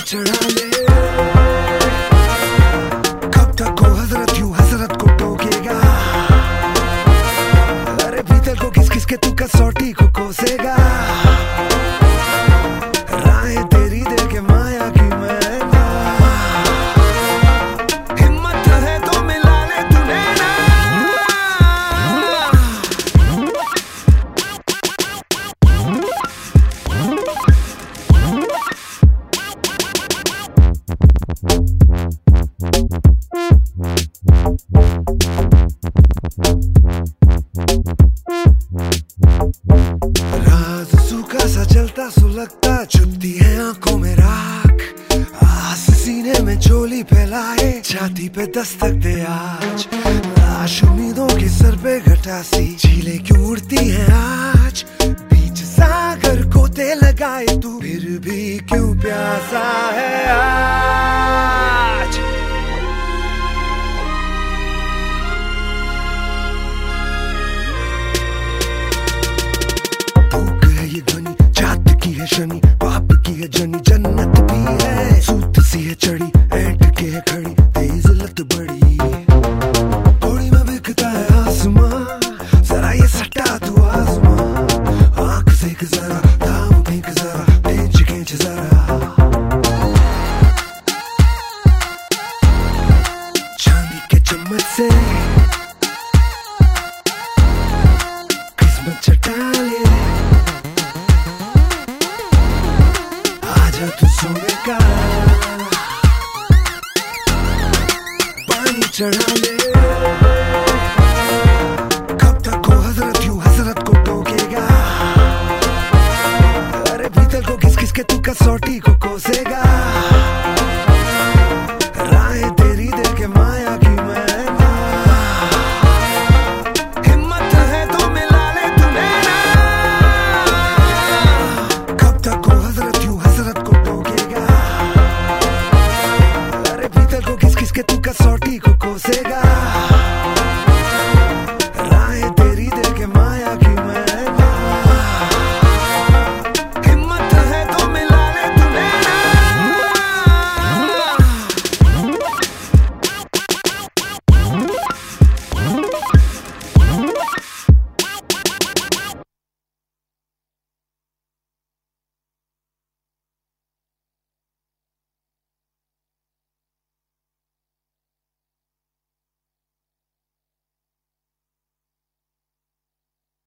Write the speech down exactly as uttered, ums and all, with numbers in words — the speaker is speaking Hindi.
चढ़ा ले। कब तक को हजरत यूं हजरत को टोकेगा, अरे भीतर को किस किस के तू कसौटी को कोसेगा। राहें तेरी दे के माया की मैना, हिम्मत है तो मिला ले तूने ना। राज सूखा सा चलता सुलगता, चुभती है आंखों में राख। आस सीने में चोली फैलाए, छाती पे दस्तक दे आज। लाश उम्मीदों के सर पे घटासी, झीलें क्यों उड़ती हैं आज। बीच सागर को ते लगाए तू, फिर भी क्यों प्यासा है आज। ये ध्वनि जात की है शनि, पाप की है जनी, जन्नत भी है सूत सी है चढ़ी, ऐंठ के है खड़ी तेज लत बड़ी। थोड़ी में बिकता है आसमां, जरा ये सटा तू आसमां। आंख सेक जरा, दाम फेंक जरा, खींच खींच जरा। चांदी के चम्मच से किस्मत चटा ले, आजा तू सोने का पानी चढ़ा ले।